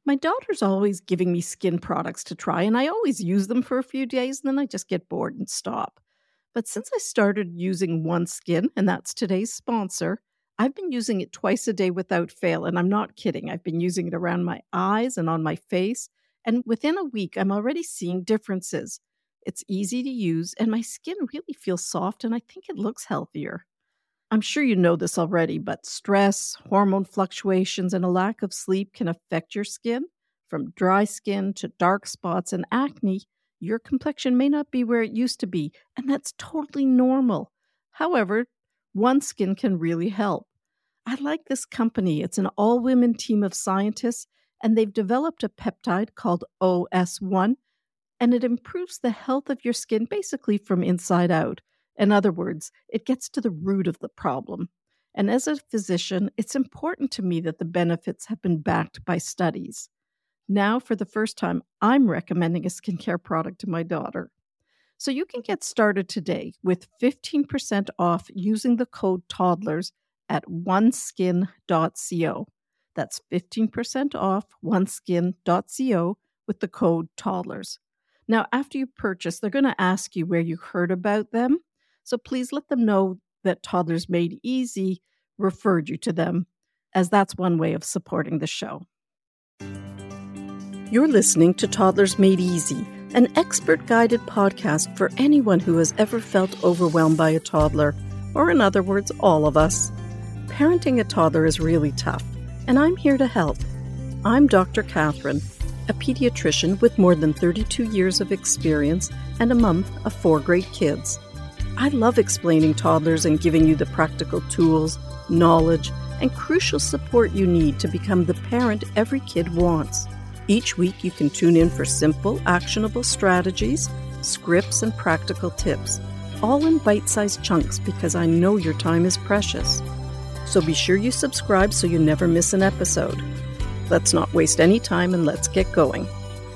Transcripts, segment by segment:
My daughter's always giving me skin products to try, and I always use them for a few days, and then I just get bored and stop. But since I started using OneSkin, and that's today's sponsor, I've been using it twice a day without fail, and I'm not kidding. I've been using it around my eyes and on my face, and within a week, I'm already seeing differences. It's easy to use, and my skin really feels soft, and I think it looks healthier. I'm sure you know this already, but stress, hormone fluctuations, and a lack of sleep can affect your skin. From dry skin to dark spots and acne, your complexion may not be where it used to be, and that's totally normal. However, OneSkin can really help. I like this company. It's an all women team of scientists, and they've developed a peptide called OS1, and it improves the health of your skin basically from inside out. In other words, it gets to the root of the problem. And as a physician, it's important to me that the benefits have been backed by studies. Now, for the first time, I'm recommending a skincare product to my daughter. So you can get started today with 15% off using the code TODDLERS at oneskin.co. That's 15% off oneskin.co with the code TODDLERS. Now, after you purchase, they're going to ask you where you heard about them. So please let them know that Toddlers Made Easy referred you to them, as that's one way of supporting the show. You're listening to Toddlers Made Easy, an expert-guided podcast for anyone who has ever felt overwhelmed by a toddler, or in other words, all of us. Parenting a toddler is really tough, and I'm here to help. I'm Dr. Catherine, a pediatrician with more than 32 years of experience and a mom of 4 great kids. I love explaining toddlers and giving you the practical tools, knowledge, and crucial support you need to become the parent every kid wants. Each week you can tune in for simple, actionable strategies, scripts, and practical tips, all in bite-sized chunks because I know your time is precious. So be sure you subscribe so you never miss an episode. Let's not waste any time and let's get going.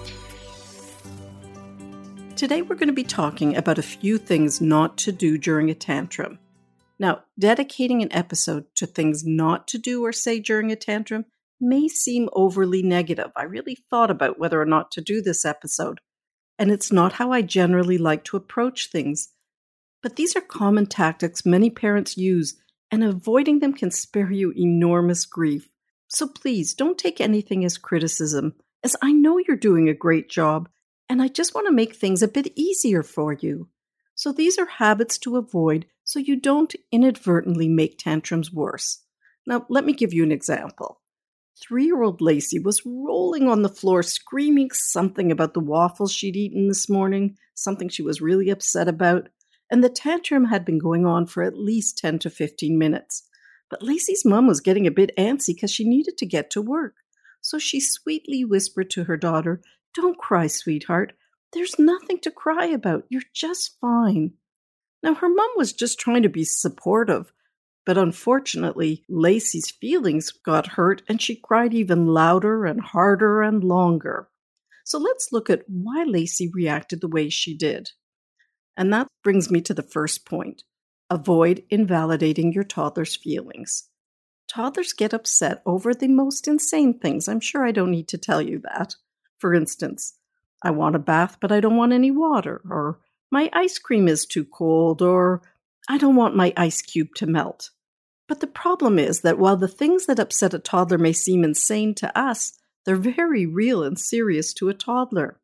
Today we're going to be talking about a few things not to do during a tantrum. Now, dedicating an episode to things not to do or say during a tantrum may seem overly negative. I really thought about whether or not to do this episode, and it's not how I generally like to approach things. But these are common tactics many parents use, and avoiding them can spare you enormous grief. So please don't take anything as criticism, as I know you're doing a great job, and I just want to make things a bit easier for you. So these are habits to avoid so you don't inadvertently make tantrums worse. Now, let me give you an example. 3-year-old Lacey was rolling on the floor screaming something about the waffles she'd eaten this morning, something she was really upset about, and the tantrum had been going on for at least 10 to 15 minutes. But Lacey's mom was getting a bit antsy because she needed to get to work. So she sweetly whispered to her daughter, "Don't cry, sweetheart. There's nothing to cry about. You're just fine." Now, her mom was just trying to be supportive, but unfortunately, Lacey's feelings got hurt and she cried even louder and harder and longer. So let's look at why Lacey reacted the way she did. And that brings me to the first point. Avoid invalidating your toddler's feelings. Toddlers get upset over the most insane things. I'm sure I don't need to tell you that. For instance, I want a bath, but I don't want any water, or my ice cream is too cold, or I don't want my ice cube to melt. But the problem is that while the things that upset a toddler may seem insane to us, they're very real and serious to a toddler.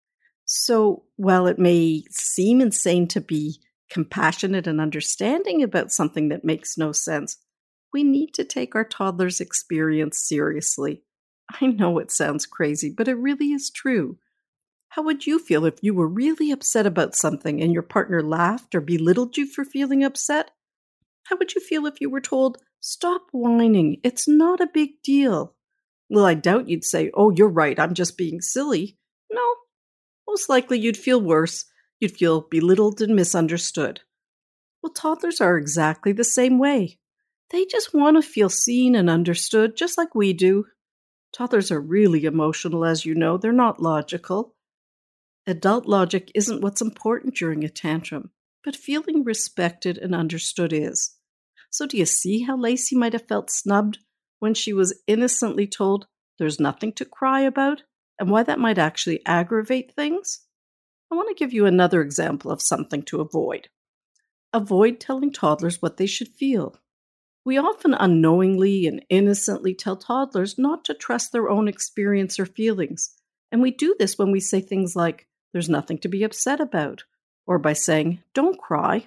So while it may seem insane to be compassionate and understanding about something that makes no sense, we need to take our toddler's experience seriously. I know it sounds crazy, but it really is true. How would you feel if you were really upset about something and your partner laughed or belittled you for feeling upset? How would you feel if you were told, "Stop whining, it's not a big deal"? Well, I doubt you'd say, "Oh, you're right, I'm just being silly." No, most likely you'd feel worse. You'd feel belittled and misunderstood. Well, toddlers are exactly the same way. They just want to feel seen and understood, just like we do. Toddlers are really emotional, as you know. They're not logical. Adult logic isn't what's important during a tantrum, but feeling respected and understood is. So do you see how Lacey might have felt snubbed when she was innocently told, there's nothing to cry about, and why that might actually aggravate things? I want to give you another example of something to avoid. Avoid telling toddlers what they should feel. We often unknowingly and innocently tell toddlers not to trust their own experience or feelings. And we do this when we say things like, there's nothing to be upset about, or by saying, don't cry.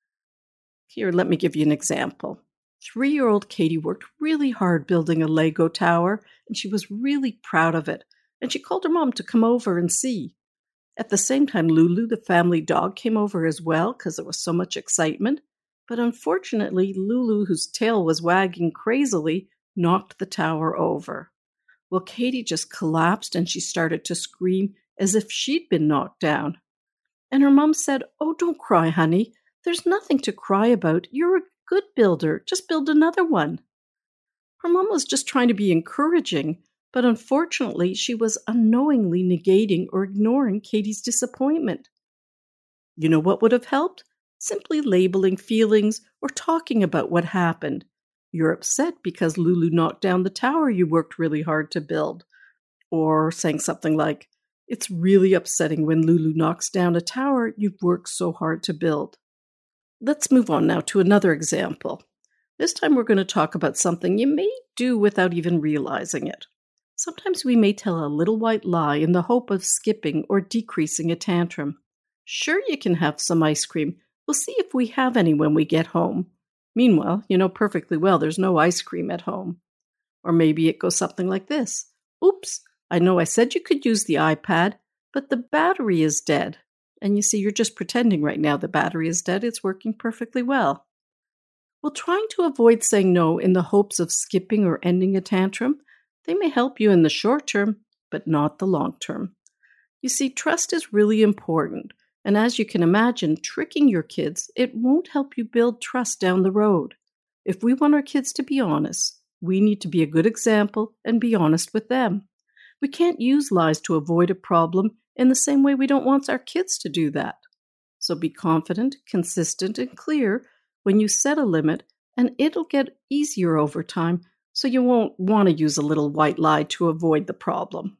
Here, let me give you an example. 3-year-old Katie worked really hard building a Lego tower, and she was really proud of it. And she called her mom to come over and see. At the same time, Lulu, the family dog, came over as well because there was so much excitement. But unfortunately, Lulu, whose tail was wagging crazily, knocked the tower over. Well, Katie just collapsed and she started to scream as if she'd been knocked down. And her mom said, "Oh, don't cry, honey. There's nothing to cry about. You're a good builder. Just build another one." Her mom was just trying to be encouraging, but unfortunately, she was unknowingly negating or ignoring Katie's disappointment. You know what would have helped? Simply labeling feelings or talking about what happened. You're upset because Lulu knocked down the tower you worked really hard to build. Or saying something like, "It's really upsetting when Lulu knocks down a tower you've worked so hard to build." Let's move on now to another example. This time we're going to talk about something you may do without even realizing it. Sometimes we may tell a little white lie in the hope of skipping or decreasing a tantrum. Sure, you can have some ice cream. We'll see if we have any when we get home. Meanwhile, you know perfectly well there's no ice cream at home. Or maybe it goes something like this. "Oops, I know I said you could use the iPad, but the battery is dead." And you see, you're just pretending right now the battery is dead. It's working perfectly well. Well, trying to avoid saying no in the hopes of skipping or ending a tantrum, they may help you in the short term, but not the long term. You see, trust is really important. And as you can imagine, tricking your kids, it won't help you build trust down the road. If we want our kids to be honest, we need to be a good example and be honest with them. We can't use lies to avoid a problem in the same way we don't want our kids to do that. So be confident, consistent, and clear when you set a limit, and it'll get easier over time, so you won't want to use a little white lie to avoid the problem.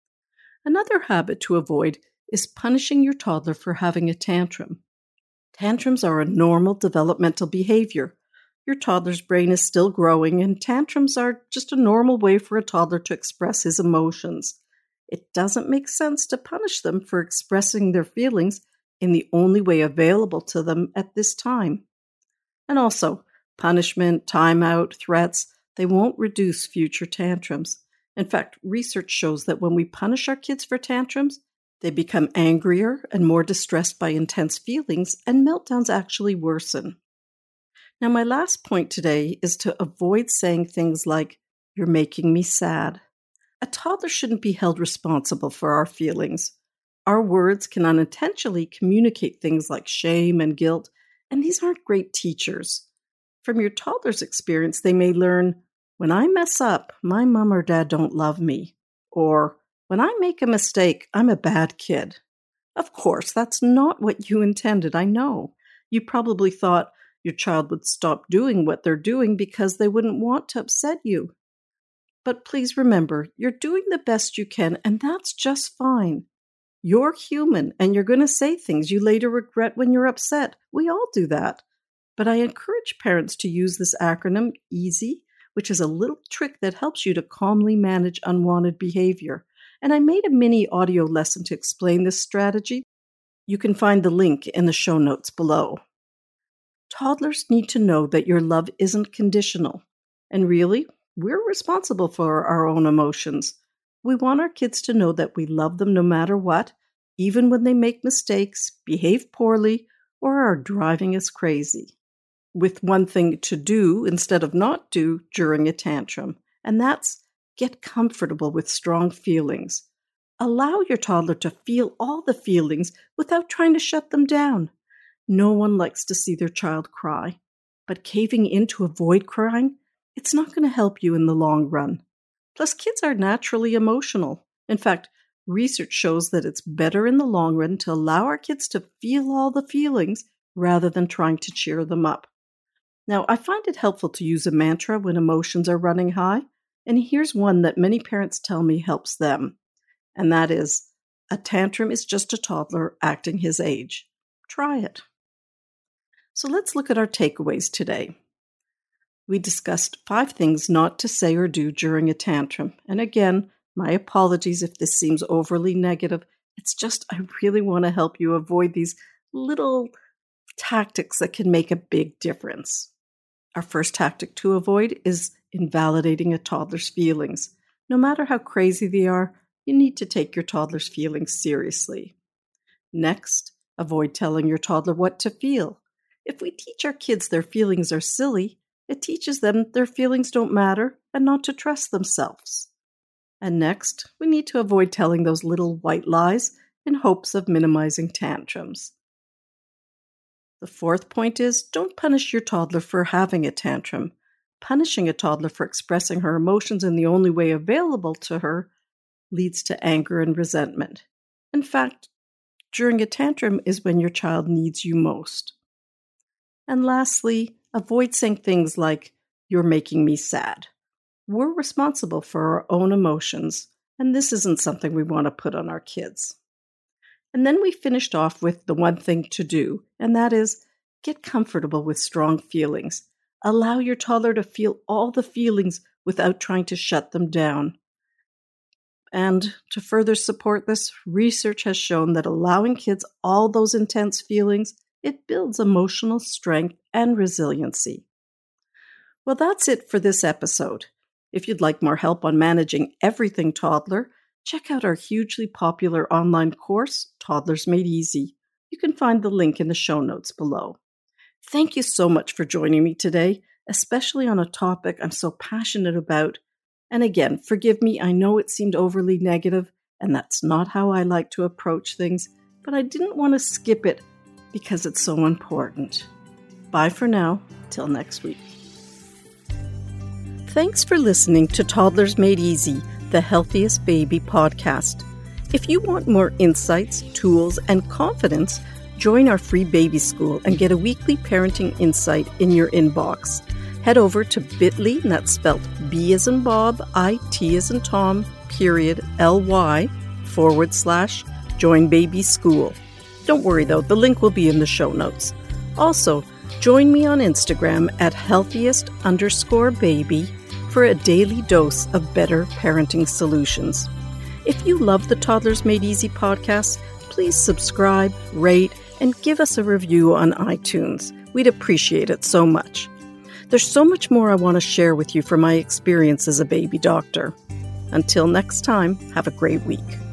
Another habit to avoid is punishing your toddler for having a tantrum. Tantrums are a normal developmental behavior. Your toddler's brain is still growing, and tantrums are just a normal way for a toddler to express his emotions. It doesn't make sense to punish them for expressing their feelings in the only way available to them at this time. And also, punishment, timeout, threats, they won't reduce future tantrums. In fact, research shows that when we punish our kids for tantrums, they become angrier and more distressed by intense feelings, and meltdowns actually worsen. Now, my last point today is to avoid saying things like, "You're making me sad." A toddler shouldn't be held responsible for our feelings. Our words can unintentionally communicate things like shame and guilt, and these aren't great teachers. From your toddler's experience, they may learn, "When I mess up, my mom or dad don't love me." Or, "When I make a mistake, I'm a bad kid." Of course, that's not what you intended, I know. You probably thought your child would stop doing what they're doing because they wouldn't want to upset you. But please remember, you're doing the best you can, and that's just fine. You're human, and you're going to say things you later regret when you're upset. We all do that. But I encourage parents to use this acronym, EASY, which is a little trick that helps you to calmly manage unwanted behavior. And I made a mini audio lesson to explain this strategy. You can find the link in the show notes below. Toddlers need to know that your love isn't conditional. And really, we're responsible for our own emotions. We want our kids to know that we love them no matter what, even when they make mistakes, behave poorly, or are driving us crazy. With one thing to do instead of not do during a tantrum, and that's get comfortable with strong feelings. Allow your toddler to feel all the feelings without trying to shut them down. No one likes to see their child cry, but caving in to avoid crying, it's not going to help you in the long run. Plus, kids are naturally emotional. In fact, research shows that it's better in the long run to allow our kids to feel all the feelings rather than trying to cheer them up. Now, I find it helpful to use a mantra when emotions are running high. And here's one that many parents tell me helps them, and that is, a tantrum is just a toddler acting his age. Try it. So let's look at our takeaways today. We discussed 5 things not to say or do during a tantrum. And again, my apologies if this seems overly negative. It's just I really want to help you avoid these little tactics that can make a big difference. Our first tactic to avoid is invalidating a toddler's feelings. No matter how crazy they are, you need to take your toddler's feelings seriously. Next, avoid telling your toddler what to feel. If we teach our kids their feelings are silly, it teaches them their feelings don't matter and not to trust themselves. And next, we need to avoid telling those little white lies in hopes of minimizing tantrums. The fourth point is, don't punish your toddler for having a tantrum. Punishing a toddler for expressing her emotions in the only way available to her leads to anger and resentment. In fact, during a tantrum is when your child needs you most. And lastly, avoid saying things like, "You're making me sad." We're responsible for our own emotions, and this isn't something we want to put on our kids. And then we finished off with the one thing to do, and that is, get comfortable with strong feelings. Allow your toddler to feel all the feelings without trying to shut them down. And to further support this, research has shown that allowing kids all those intense feelings, it builds emotional strength and resiliency. Well, that's it for this episode. If you'd like more help on managing everything toddler, check out our hugely popular online course, Toddlers Made Easy. You can find the link in the show notes below. Thank you so much for joining me today, especially on a topic I'm so passionate about. And again, forgive me, I know it seemed overly negative, and that's not how I like to approach things, but I didn't want to skip it because it's so important. Bye for now, till next week. Thanks for listening to Toddlers Made Easy, the Healthiest Baby podcast. If you want more insights, tools, and confidence, join our free baby school and get a weekly parenting insight in your inbox. Head over to bit.ly, and that's spelled B as in Bob, I-T as in Tom, /L-Y/join baby school. Don't worry though, the link will be in the show notes. Also, join me on Instagram at healthiest_baby for a daily dose of better parenting solutions. If you love the Toddlers Made Easy podcast, please subscribe, rate, and give us a review on iTunes. We'd appreciate it so much. There's so much more I want to share with you from my experience as a baby doctor. Until next time, have a great week.